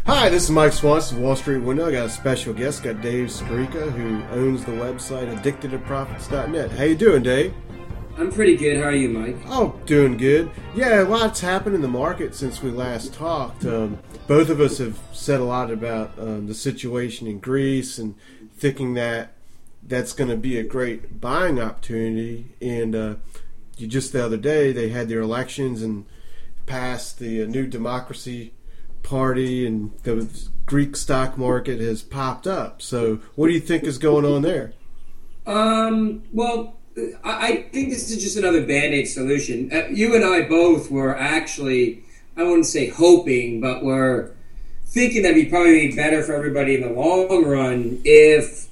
Hi, this is Mike Swanson, Wall Street Window. I got a special guest. Got Dave Skryka, who owns the website addictedtoprofits.net. How you doing, Dave? I'm pretty good. How are you, Mike? Oh, doing good. Yeah, a lot's happened in the market since we last talked. Both of us have said a lot about the situation in Greece and thinking that that's going to be a great buying opportunity. And just the other day, they had their elections and passed the New Democracy Party, and the Greek stock market has popped up. So what do you think is going on there? Well, I think this is just another Band-Aid solution. You and I both were actually, I wouldn't say hoping, but were thinking that it'd probably be better for everybody in the long run if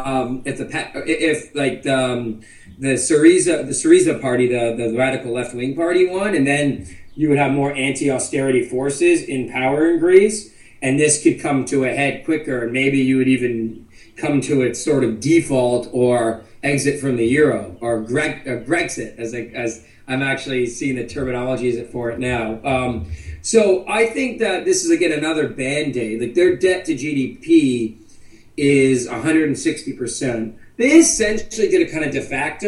the Syriza party, the radical left-wing party won, and then you would have more anti-austerity forces in power in Greece, and this could come to a head quicker, and maybe you would even come to its sort of default or exit from the euro, or Grexit, as I'm actually seeing the terminology for it now. So I think that this is, again, another Band-Aid. Like, their debt to GDP is 160%. They essentially did a kind of de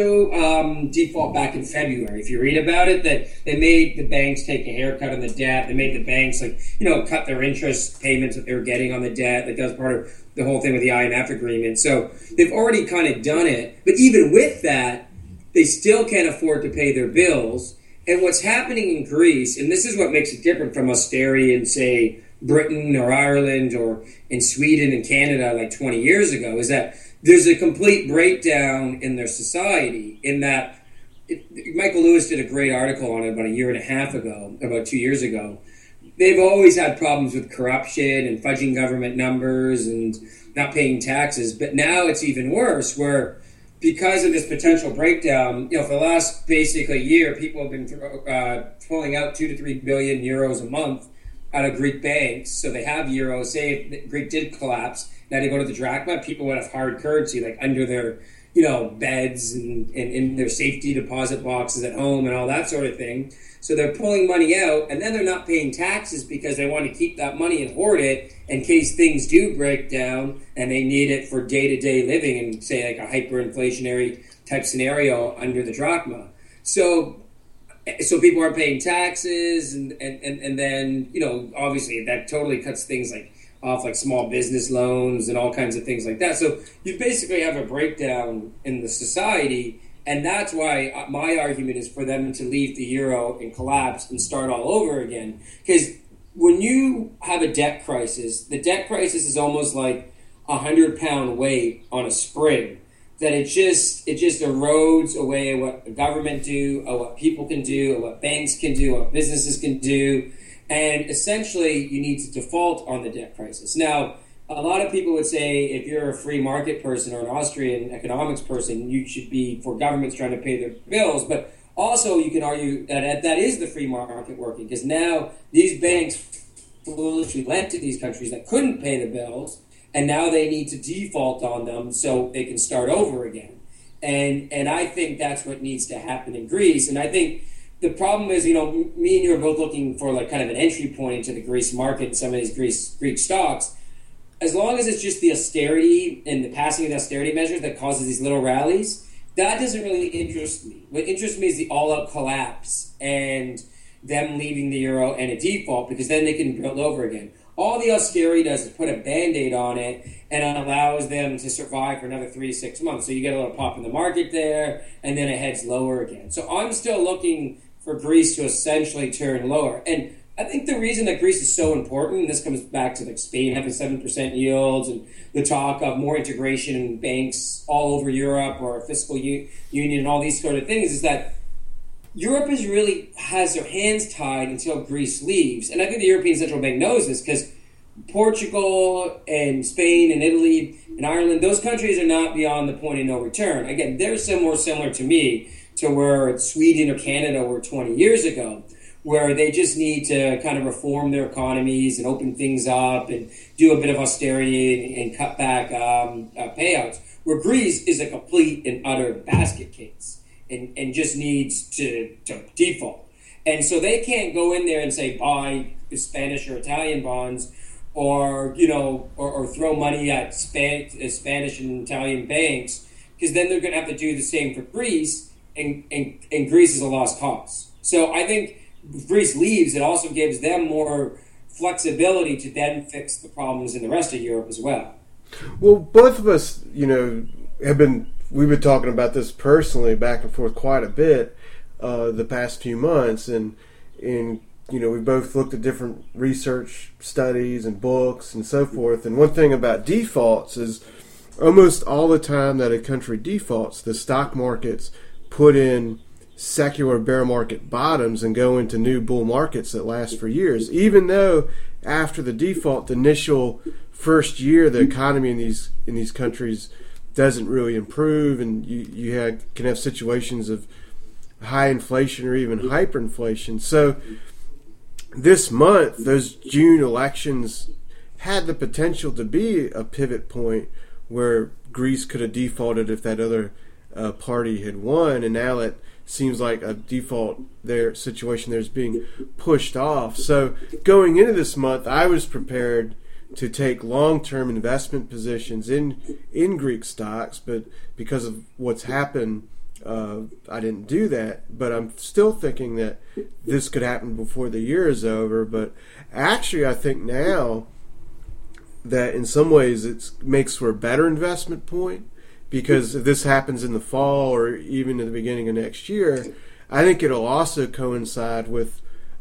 facto default back in February. If you read about it, that they made the banks take a haircut on the debt. They made the banks, cut their interest payments that they were getting on the debt. Like, that was part of the whole thing with the IMF agreement. So they've already kind of done it. But even with that, they still can't afford to pay their bills. And what's happening in Greece, and this is what makes it different from austerity in, say, Britain or Ireland or in Sweden and Canada like 20 years ago, is that there's a complete breakdown in their society, in that Michael Lewis did a great article on it about a year and a half ago, about 2 years ago. They've always had problems with corruption and fudging government numbers and not paying taxes, but now it's even worse, where because of this potential breakdown, for the last basically year, people have been pulling out 2 to 3 billion euros a month out of Greek banks. So they have euros. Say if Greek did collapse, now they go to the drachma, people would have hard currency, like under their, beds and in their safety deposit boxes at home and all that sort of thing. So they're pulling money out, and then they're not paying taxes because they want to keep that money and hoard it in case things do break down and they need it for day-to-day living in, say, like a hyperinflationary type scenario under the drachma. So people aren't paying taxes, and then, obviously that totally cuts things off small business loans and all kinds of things like that. So you basically have a breakdown in the society, and that's why my argument is for them to leave the euro and collapse and start all over again. Because when you have a debt crisis, the debt crisis is almost like a 100-pound weight on a spring, that it just erodes away what the government do, or what people can do, or what banks can do, or what businesses can do. And essentially, you need to default on the debt crisis. Now, a lot of people would say if you're a free market person or an Austrian economics person, you should be for governments trying to pay their bills. But also, you can argue that that is the free market working, because now these banks foolishly lent to these countries that couldn't pay the bills, and now they need to default on them so they can start over again. And I think that's what needs to happen in Greece. And I think the problem is, me and you are both looking for kind of an entry point into the Greece market and some of these Greek stocks. As long as it's just the austerity and the passing of the austerity measures that causes these little rallies, that doesn't really interest me. What interests me is the all-out collapse and them leaving the euro and a default, because then they can build over again. All the austerity does is put a Band-Aid on it, and it allows them to survive for another 3 to 6 months. So you get a little pop in the market there, and then it heads lower again. So I'm still looking for Greece to essentially turn lower. And I think the reason that Greece is so important, and this comes back to Spain having 7% yields and the talk of more integration in banks all over Europe, or a fiscal union and all these sort of things, is that Europe has their hands tied until Greece leaves. And I think the European Central Bank knows this, because Portugal and Spain and Italy and Ireland, those countries are not beyond the point of no return. Again, they're more similar to me to where Sweden or Canada were 20 years ago, where they just need to kind of reform their economies and open things up and do a bit of austerity and cut back payouts, where Greece is a complete and utter basket case and just needs to default. And so they can't go in there and say buy Spanish or Italian bonds or or throw money at Spanish and Italian banks, because then they're going to have to do the same for Greece, and Greece is a lost cause. So I think if Greece leaves, it also gives them more flexibility to then fix the problems in the rest of Europe as well. Well, both of us, we've been talking about this personally back and forth quite a bit the past few months, and we both looked at different research studies and books and so forth. And one thing about defaults is almost all the time that a country defaults, the stock markets put in secular bear market bottoms and go into new bull markets that last for years, even though after the default, the initial first year, the economy in these countries doesn't really improve, and you can have situations of high inflation or even hyperinflation. So this month, those June elections had the potential to be a pivot point where Greece could have defaulted if that other party had won, and now it seems like a default situation there's being pushed off. So going into this month, I was prepared to take long-term investment positions in Greek stocks, but because of what's happened, I didn't do that. But I'm still thinking that this could happen before the year is over. But actually, I think now that in some ways it makes for a better investment point, because if this happens in the fall or even in the beginning of next year, I think it'll also coincide with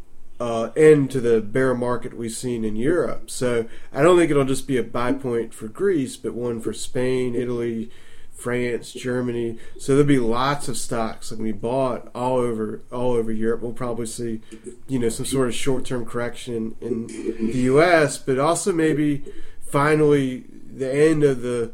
end to the bear market we've seen in Europe. So I don't think it'll just be a buy point for Greece, but one for Spain, Italy, France, Germany. So there'll be lots of stocks that can be bought all over Europe. We'll probably see, some sort of short-term correction in the U.S., but also maybe finally the end of the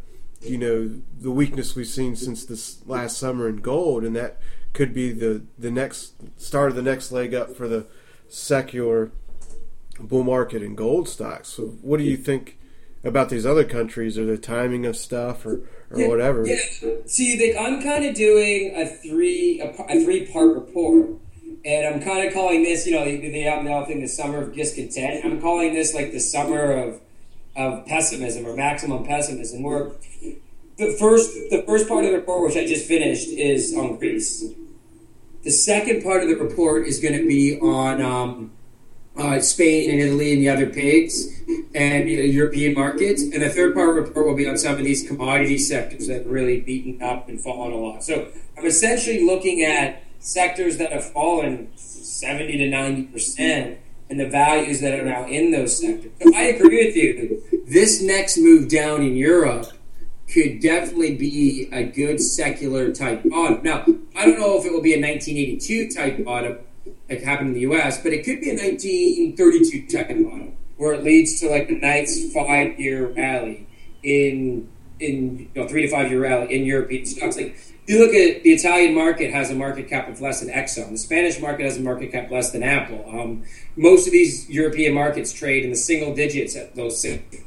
weakness we've seen since this last summer in gold, and that could be the next start of the next leg up for the secular bull market in gold stocks. So what do you think about these other countries, or the timing of stuff, or whatever? Yeah. See, I'm kind of doing a three-part report, and I'm kind of calling this, they have the thing, the summer of discontent. I'm calling this like the summer of pessimism, or maximum pessimism, where the first part of the report, which I just finished, is on Greece. The second part of the report is going to be on Spain and Italy and the other pigs and European markets. And the third part of the report will be on some of these commodity sectors that have really beaten up and fallen a lot. So I'm essentially looking at sectors that have fallen 70 to 90% and the values that are now in those sectors. So I agree with you. This next move down in Europe could definitely be a good secular type bottom. Now, I don't know if it will be a 1982 type bottom like happened in the US, but it could be a 1932 type bottom where it leads to like a nice 5-year rally in 3 to 5 year rally in European stocks. Like, if you look at the Italian market, has a market cap of less than Exxon. The Spanish market has a market cap less than Apple. Most of these European markets trade in the single digits at those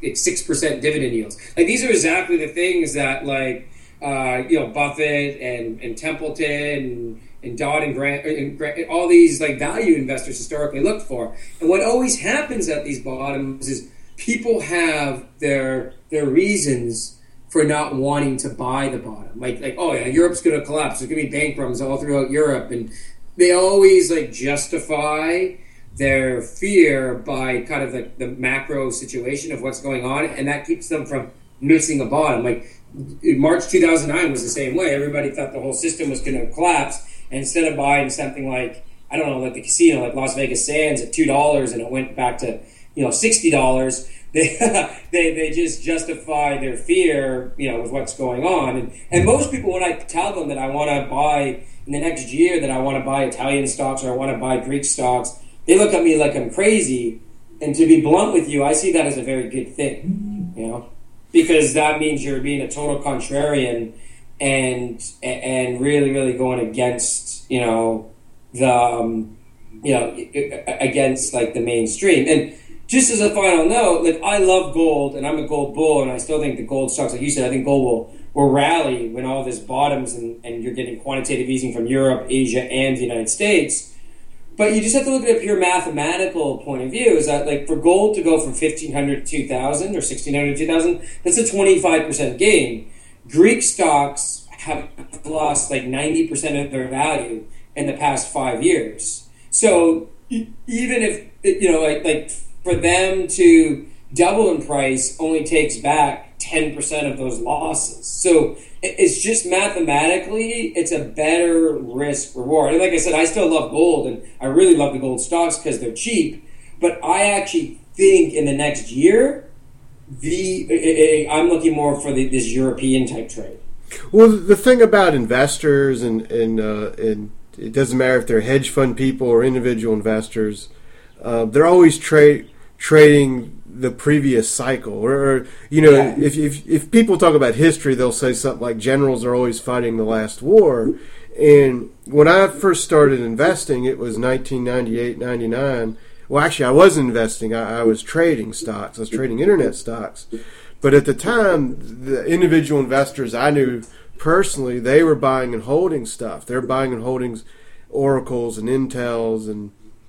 6% dividend yields. Like, these are exactly the things that Buffett and Templeton and Dodd and Grant, all these like value investors historically look for. And what always happens at these bottoms is people have their reasons for not wanting to buy the bottom. Like, oh yeah, Europe's going to collapse. There's going to be bank runs all throughout Europe. And they always justify their fear by kind of the macro situation of what's going on. And that keeps them from missing a bottom. Like, March 2009 was the same way. Everybody thought the whole system was going to collapse. And instead of buying something like, I don't know, like the casino, like Las Vegas Sands at $2 and it went back to, $60, they just justify their fear, with what's going on. And most people, when I tell them that I want to buy in the next year, that I want to buy Italian stocks or I want to buy Greek stocks, they look at me like I'm crazy. And to be blunt with you, I see that as a very good thing, because that means you're being a total contrarian and really, really going against, against like the mainstream. And just as a final note, like, I love gold and I'm a gold bull, and I still think the gold stocks, like you said, I think gold will rally when all this bottoms and you're getting quantitative easing from Europe, Asia, and the United States. But you just have to look at a pure mathematical point of view. Is that like for gold to go from 1,500 to 2,000 or 1,600 to 2,000, that's a 25% gain. Greek stocks have lost like 90% of their value in the past 5 years. So even if, like for them to double in price only takes back 10% of those losses. So it's just mathematically, it's a better risk reward. And like I said, I still love gold, and I really love the gold stocks because they're cheap. But I actually think in the next year, I'm looking more for this European type trade. Well, the thing about investors, and it doesn't matter if they're hedge fund people or individual investors, they're always trading the previous cycle, or if people talk about history, they'll say something like generals are always fighting the last war. And when I first started investing, it was 1998, 99. Well, actually, I wasn't investing. I was trading stocks. I was trading internet stocks. But at the time, the individual investors I knew personally, they were buying and holding stuff. They're buying and holding Oracles and Intels and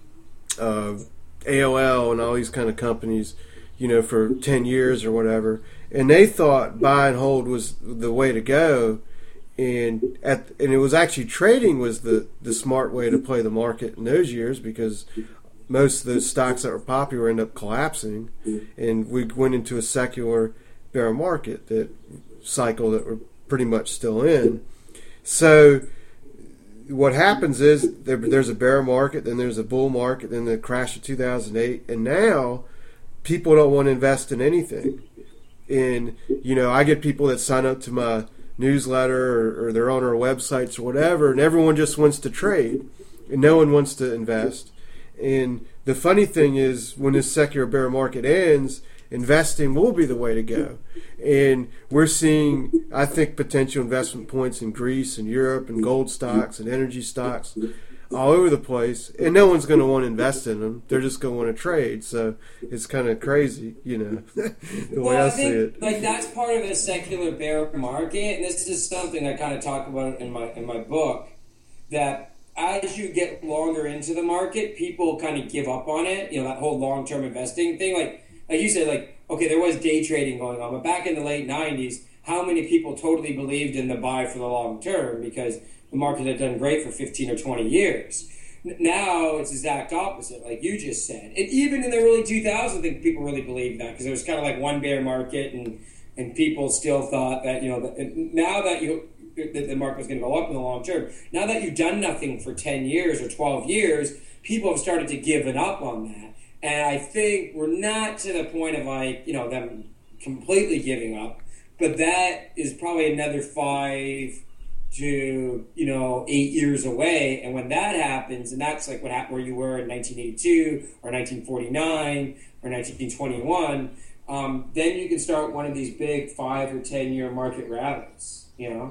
AOL and all these kind of companies, for 10 years or whatever. And they thought buy and hold was the way to go. And it was actually trading was the smart way to play the market in those years, because most of those stocks that were popular ended up collapsing. And we went into a secular bear market cycle that we're pretty much still in. So what happens is there's a bear market, then there's a bull market, then the crash of 2008, and now people don't want to invest in anything. And I get people that sign up to my newsletter or they're on our websites or whatever, and everyone just wants to trade, and no one wants to invest. And the funny thing is, when this secular bear market ends, investing will be the way to go. And we're seeing, I think, potential investment points in Greece and Europe and gold stocks and energy stocks all over the place. And no one's going to want to invest in them. They're just going to want to trade. So it's kind of crazy, the way I see it. Like, that's part of the secular bear market. And this is something I kind of talk about in my book, that as you get longer into the market, people kind of give up on it. That whole long-term investing thing. Like you said, okay, there was day trading going on, but back in the late 90s, how many people totally believed in the buy for the long term because the market had done great for 15 or 20 years? Now it's the exact opposite, like you just said. And even in the early 2000s, I think people really believed that, because there was kind of like one bear market, and people still thought that, now that the market was going to go up in the long term, now that you've done nothing for 10 years or 12 years, people have started to give up on that. And I think we're not to the point of them completely giving up, but that is probably another 5 to 8 years away. And when that happens, and that's like what happened where you were in 1982 or 1949 or 1921, then you can start one of these big 5 or 10 year market rallies.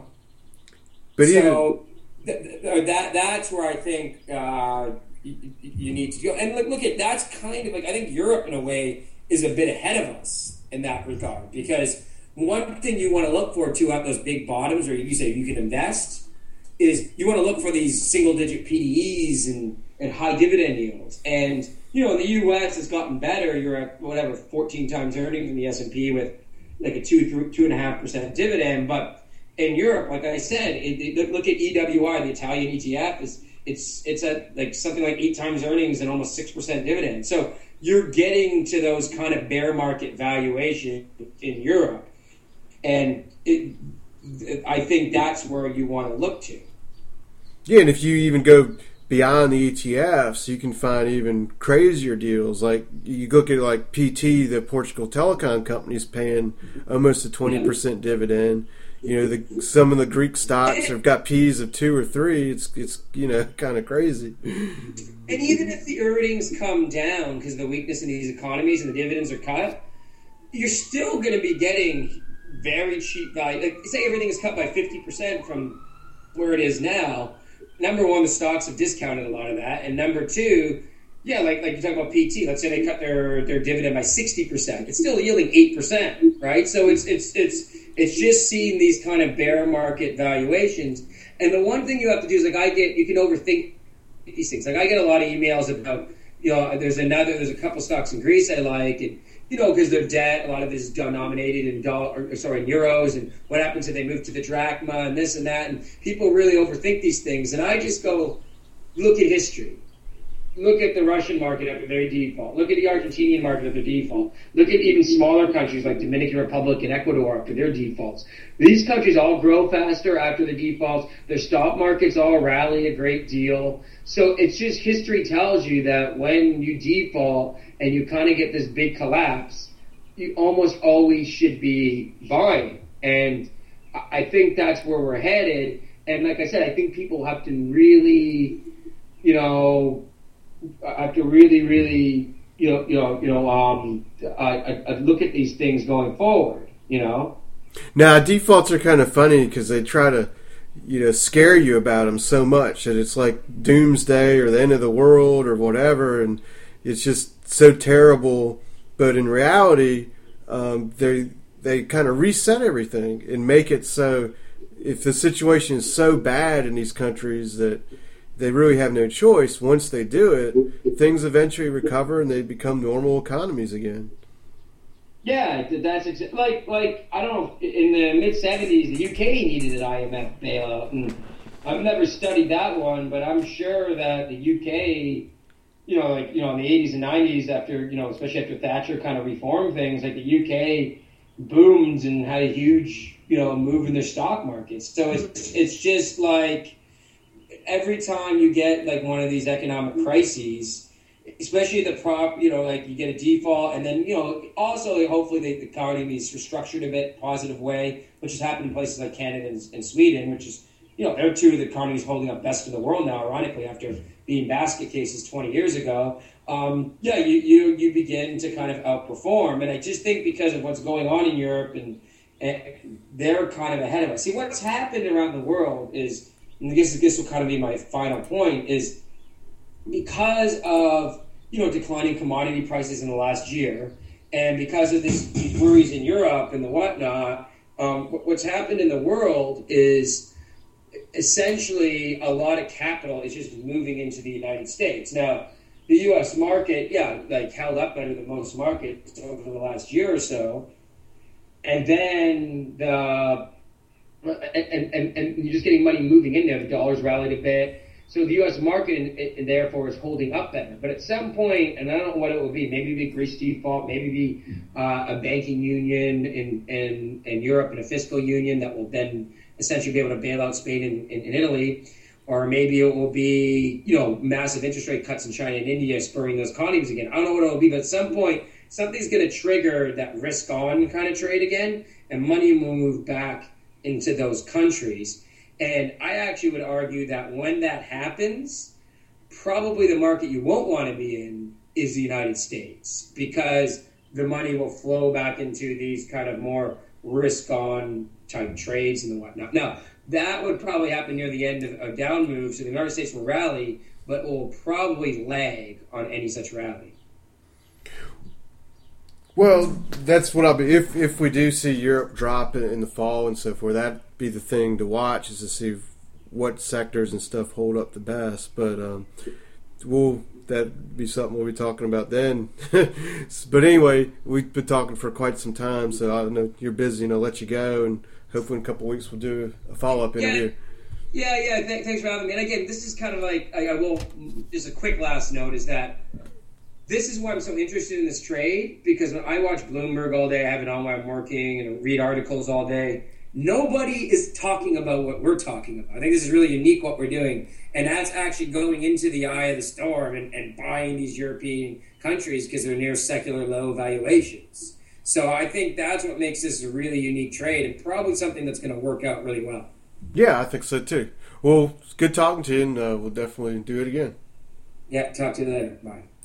But so that's where I think you need to go. And look at, that's kind of like, I think Europe in a way is a bit ahead of us in that regard, because one thing you want to look for too at those big bottoms where you say you can invest is you want to look for these single digit PDEs and high dividend yields. And in the US it's gotten better. You're at 14 times earnings in the S&P with like a 2.5% dividend. But in Europe, like I said, look at EWI, the Italian ETF, it's at like something like 8 times earnings and almost 6% dividend. So you're getting to those kind of bear market valuation in Europe. And I think that's where you want to look to. Yeah, and if you even go beyond the ETFs, you can find even crazier deals. Like you look at like PT, the Portugal Telecom company, is paying almost a 20% dividend. Some of the Greek stocks have got P's of 2 or 3. It's kind of crazy. And even if the earnings come down because of the weakness in these economies and the dividends are cut, you're still going to be getting very cheap value. Like, say everything is cut by 50% from where it is now. Number one, the stocks have discounted a lot of that, and number two, like you talk about PT. Let's say they cut their dividend by 60%. It's still yielding 8%, right? So it's just seeing these kind of bear market valuations. And the one thing you have to do is you can overthink these things. Like I get a lot of emails about, there's a couple stocks in Greece I like, and because their debt, a lot of it is denominated in in euros, and what happens if they move to the drachma and this and that, and people really overthink these things, and I just go, look at history. Look at the Russian market after their default. Look at the Argentinian market after default. Look at even smaller countries like Dominican Republic and Ecuador after their defaults. These countries all grow faster after the defaults. Their stock markets all rally a great deal. So it's just history tells you that when you default and you kind of get this big collapse, you almost always should be buying. And I think that's where we're headed. And like I said, I think people have to really, look at these things going forward, Now, defaults are kind of funny because they try to, scare you about them so much that it's like doomsday or the end of the world or whatever, and it's just so terrible. But in reality, they kind of reset everything and make it so if the situation is so bad in these countries that they really have no choice. Once they do it, things eventually recover and they become normal economies again. Yeah, that's like I don't know. In the mid '70s, the UK needed an IMF bailout, and I've never studied that one, but I'm sure that the UK, in the '80s and '90s, after especially after Thatcher kind of reformed things, like the UK boomed and had a huge move in their stock markets. So it's just like, every time you get like one of these economic crises, especially like you get a default, and then also hopefully the economy is restructured a bit positive way, which has happened in places like Canada and Sweden, which is they're two of the economies holding up best in the world now, ironically, after being basket cases 20 years ago. You begin to kind of outperform, and I just think because of what's going on in Europe and they're kind of ahead of us. See, what's happened around the world is, and I guess this will kind of be my final point, is because of declining commodity prices in the last year, and because of these worries in Europe and the whatnot, what's happened in the world is essentially a lot of capital is just moving into the United States. Now, the U.S. market, held up better than most markets over the last year or so, and then and you're just getting money moving in there. The dollar's rallied a bit. So the U.S. market, and therefore, is holding up better. But at some point, and I don't know what it will be, maybe it'll be Greece default, maybe be a banking union in Europe and a fiscal union that will then essentially be able to bail out Spain and Italy. Or maybe it will be, massive interest rate cuts in China and India spurring those economies again. I don't know what it will be, but at some point, something's going to trigger that risk-on kind of trade again, and money will move back into those countries. And I actually would argue that when that happens, probably the market you won't want to be in is the United States, because the money will flow back into these kind of more risk-on type trades and whatnot. Now, that would probably happen near the end of a down move, so the United States will rally, but will probably lag on any such rally. Well, that's what I'll be. If we do see Europe drop in the fall and so forth, that'd be the thing to watch, is to see what sectors and stuff hold up the best. But that'd be something we'll be talking about then. But anyway, we've been talking for quite some time, so I know you're busy, and I'll let you go, and hopefully in a couple of weeks we'll do a follow-up interview. Yeah. Thanks for having me. And again, this is kind of like, I will, just a quick last note is that this is why I'm so interested in this trade, because when I watch Bloomberg all day, I have it on while I'm working, and read articles all day, nobody is talking about what we're talking about. I think this is really unique what we're doing, and that's actually going into the eye of the storm and buying these European countries because they're near secular low valuations. So I think that's what makes this a really unique trade, and probably something that's going to work out really well. Yeah, I think so too. Well, it's good talking to you, and we'll definitely do it again. Yeah, talk to you later. Bye.